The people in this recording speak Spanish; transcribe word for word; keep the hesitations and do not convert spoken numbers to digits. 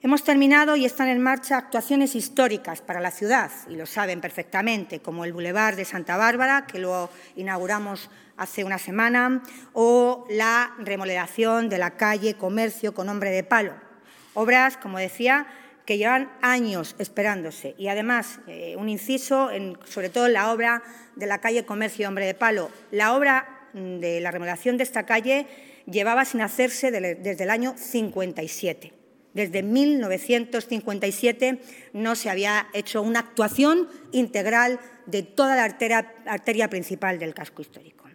Hemos terminado y están en marcha actuaciones históricas para la ciudad, y lo saben perfectamente, como el Boulevard de Santa Bárbara, que lo inauguramos hace una semana, o la remodelación de la calle Comercio con Hombre de Palo. Obras, como decía, que llevan años esperándose. Y, además, eh, un inciso, en, sobre todo en la obra de la calle Comercio Hombre de Palo. La obra de la remodelación de esta calle llevaba sin hacerse de, desde el año cincuenta y siete. Desde mil novecientos cincuenta y siete no se había hecho una actuación integral de toda la arteria, arteria principal del casco histórico.